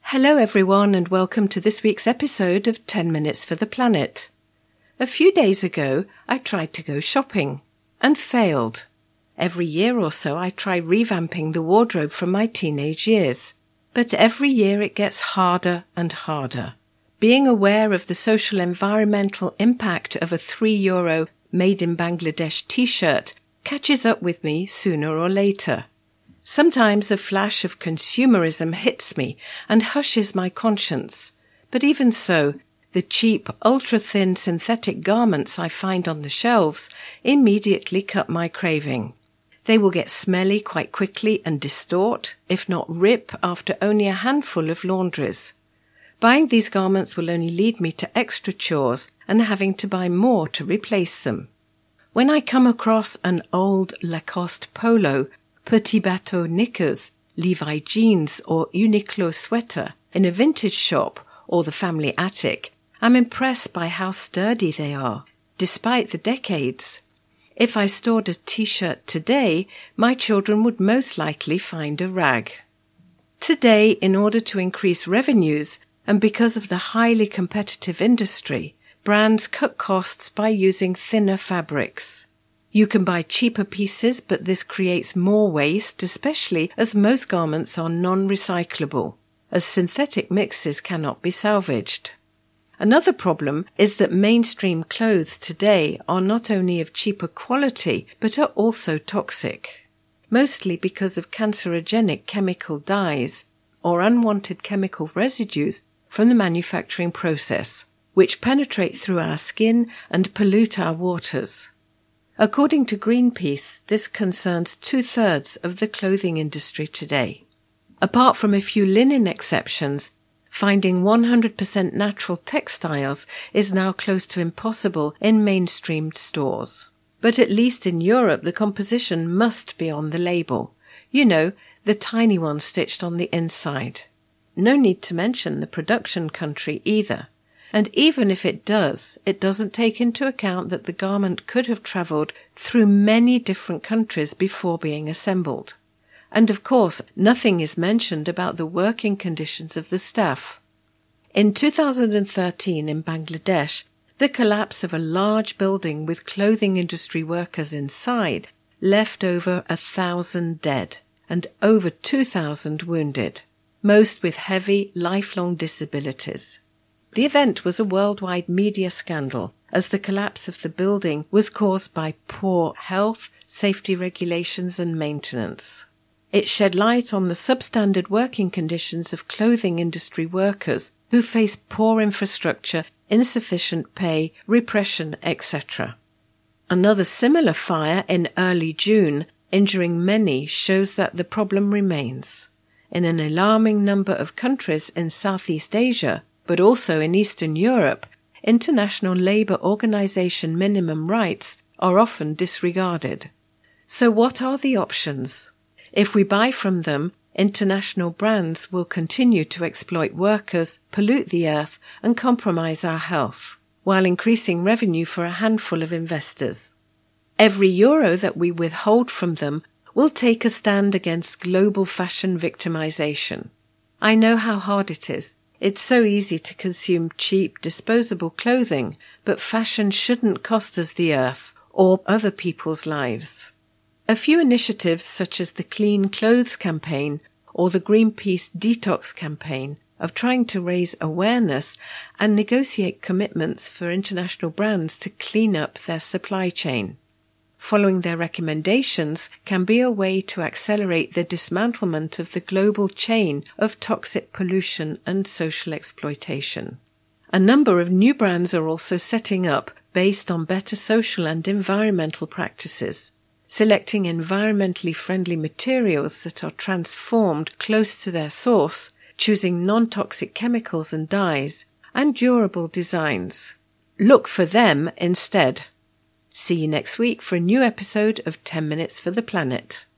Hello everyone and welcome to this week's episode of 10 Minutes for the Planet. A few days ago, I tried to go shopping and failed. Every year or so I try revamping the wardrobe from my teenage years. But every year it gets harder and harder. Being aware of the social environmental impact of a €3 made in Bangladesh t-shirt catches up with me sooner or later. Sometimes a flash of consumerism hits me and hushes my conscience. But even so, the cheap, ultra-thin synthetic garments I find on the shelves immediately cut my craving. They will get smelly quite quickly and distort, if not rip, after only a handful of laundries. Buying these garments will only lead me to extra chores and having to buy more to replace them. When I come across an old Lacoste polo, Petit Bateau knickers, Levi jeans or Uniqlo sweater in a vintage shop or the family attic, I'm impressed by how sturdy they are, despite the decades. If I stored a t-shirt today, my children would most likely find a rag. Today, in order to increase revenues, and because of the highly competitive industry, brands cut costs by using thinner fabrics. You can buy cheaper pieces, but this creates more waste, especially as most garments are non-recyclable, as synthetic mixes cannot be salvaged. Another problem is that mainstream clothes today are not only of cheaper quality, but are also toxic, mostly because of cancerogenic chemical dyes or unwanted chemical residues from the manufacturing process, which penetrate through our skin and pollute our waters. According to Greenpeace, this concerns 2/3 of the clothing industry today. Apart from a few linen exceptions, finding 100% natural textiles is now close to impossible in mainstream stores. But at least in Europe, the composition must be on the label. You know, the tiny one stitched on the inside. No need to mention the production country either. And even if it does, it doesn't take into account that the garment could have travelled through many different countries before being assembled. And of course, nothing is mentioned about the working conditions of the staff. In 2013 in Bangladesh, the collapse of a large building with clothing industry workers inside left over 1,000 dead and over 2,000 wounded, most with heavy, lifelong disabilities. The event was a worldwide media scandal, as the collapse of the building was caused by poor health, safety regulations and maintenance. It shed light on the substandard working conditions of clothing industry workers who face poor infrastructure, insufficient pay, repression, etc. Another similar fire in early June, injuring many, shows that the problem remains. In an alarming number of countries in Southeast Asia, but also in Eastern Europe, international labour organization minimum rights are often disregarded. So what are the options? If we buy from them, international brands will continue to exploit workers, pollute the earth and compromise our health, while increasing revenue for a handful of investors. Every euro that we withhold from them will take a stand against global fashion victimization. I know how hard it is. It's so easy to consume cheap, disposable clothing, but fashion shouldn't cost us the earth or other people's lives. A few initiatives such as the Clean Clothes campaign or the Greenpeace Detox campaign of trying to raise awareness and negotiate commitments for international brands to clean up their supply chain. Following their recommendations can be a way to accelerate the dismantlement of the global chain of toxic pollution and social exploitation. A number of new brands are also setting up based on better social and environmental practices, selecting environmentally friendly materials that are transformed close to their source, choosing non-toxic chemicals and dyes, and durable designs. Look for them instead. See you next week for a new episode of 10 Minutes for the Planet.